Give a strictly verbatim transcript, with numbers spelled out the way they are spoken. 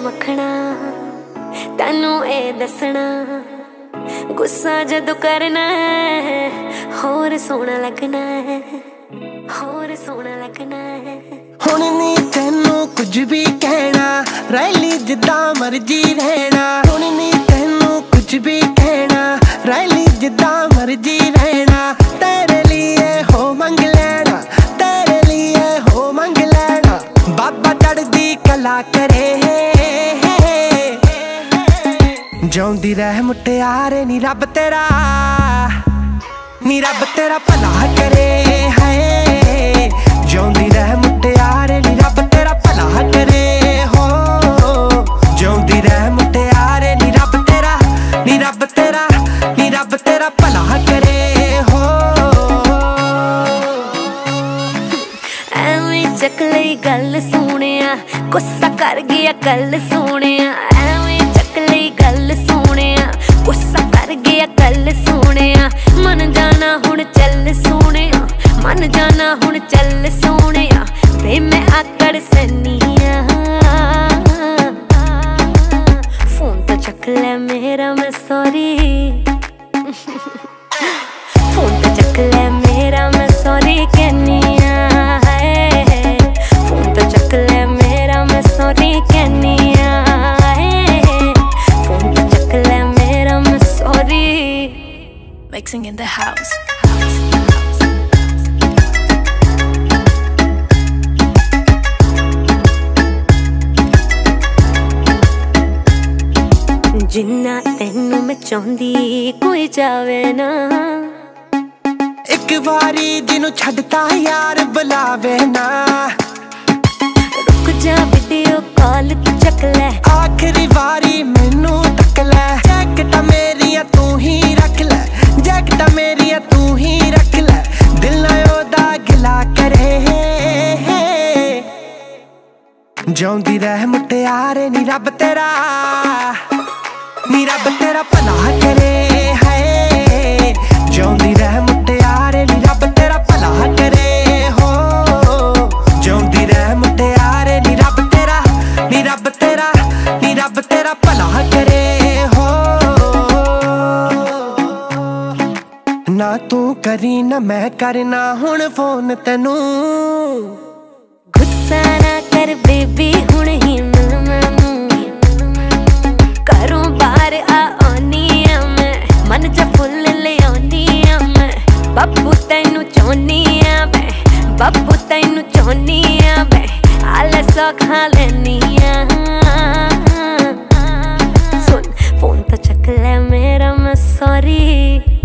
मखना तैनू ए दसना गुस्सा जदों करना है होर सोहना लगना है होर सोहना लगना है। हुण नी तैनू कुछ भी कहना रैली जिद्दां मर्जी रहना। हुण नी तैनू कुछ भी कहना रैली जिद्दां मर्जी रहना। तेरे लिए हो मंग लेना तेरे लिए हो मंग लेना। बाबा चढ़दी कला करे जिउंदी रह मुटियारे नी रब तेरा नी रब तेरा भला करे है। जिउंदी रह मुटियारे नी रब तेरा भला करे हो। जिउंदी रह मुटियारे नी रब तेरा नी रब तेरा नी रब तेरा भला करे हो। एवें चक लई गल सोहणिया गुस्सा कर गया कल सोहणिया। एवें चक लई गल सोहणिया गुस्सा कर गया कल सोहणिया। मन जाना हुण चल सोहणिया मन जाना हुण चल सोहणिया। वे मैं आकड़ सैनिया फोन तो चक ले मेरा मैं सॉरी फोन तो चक ले मेरा मैं सॉरी कहनिया है। फोन तो चक ले मेरा मैं सॉरी कहनिया है। फोन तो चक ले मेरा मैं sorry. Mixing in the house. जिन्ना तैनू मैं चाहंदी कोई जावे ना। एक बारी जिन्नू छड्डता यार बुलावे ना। रुक जा वीडियो कॉल तू चक ले आखिरी बारी मैनू तक ले। जैकटा मेरियां तू ही रख ले जैकटा मेरियां तू ही रख ले। दिल ना ओदा गिला करे जिउंदी रह मुटियारे नी रब तेरा नी रब तेरा भला करे है। जिउंदी रह मुटियारे नी रब तेरा भला करे हो। जिउंदी रह मुटियारे नी रब तेरा नी रब तेरा नी रब तेरा भला करे हो। ना तू करी ना मैं करना हुण फोन तैनू। गुस्सा ना कर बेबी हुण ही मिल मैनू। घरों बाहर आ आनी आ मैं मन च फुल ले आनी आ मैं। बब्बू तैनू चाहनी आ मैं बब्बू तैनू चाहनी आ मैं। आले सौखा लैनी आ सुन फोन तो चक ले मेरा मैं सॉरी।